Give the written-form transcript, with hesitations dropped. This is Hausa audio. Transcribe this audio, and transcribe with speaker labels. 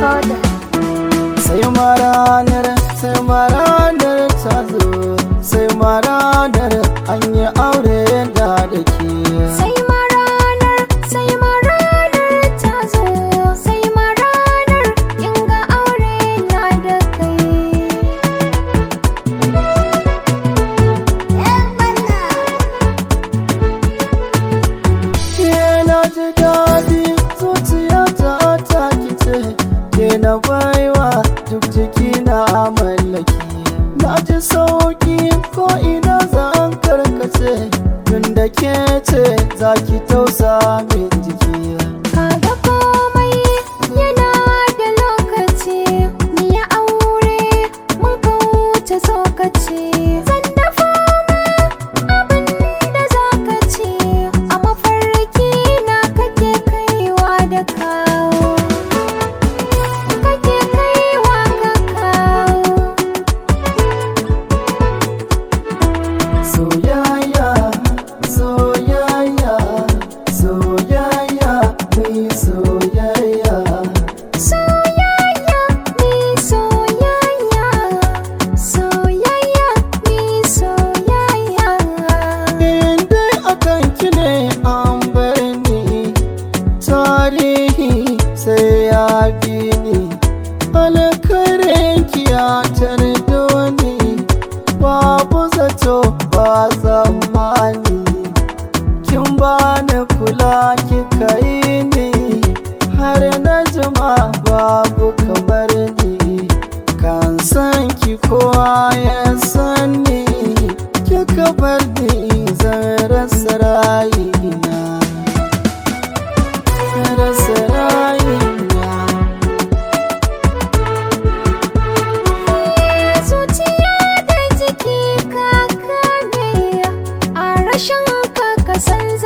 Speaker 1: Recorder.
Speaker 2: Sai maranar ta zo, sai maranar an yi aure da ke.
Speaker 1: Sai maranar ta zo, sai maranar kin ga aure na da kai.
Speaker 2: Ke na ji daɗi zuciyata ta kice, ke na baiwa duk jiki na mallaki. Na ji sauki ko ina zan karkace, tun da ke ce za ki tausa min jiki.
Speaker 1: Kaga komai yana da lokaci, ni ya aure mun ka wuce tsokaci. Zan dafa ma abin da za ka ci, a mafarki na kake kaiwa da kawo. Kake kaiwa ka kawo.
Speaker 2: Soyayya, soyayya, soyayya, mai soyayya.
Speaker 1: Soyayya mi soyayya, soyayya mi soyayya.
Speaker 2: In dai akan ki ne an bar ni, tarihi sai ya bi ni. Alkarin ki ya tardo ni, babu zato ba tsammani. Kin bani kula kika yi ni, har na jima babu kamar ni. Kan san ki kowa ya san ni, kika bar ni zan rasa rayina, rasa rayina.
Speaker 1: Zuciya da jiki ka kame, a rashin ka san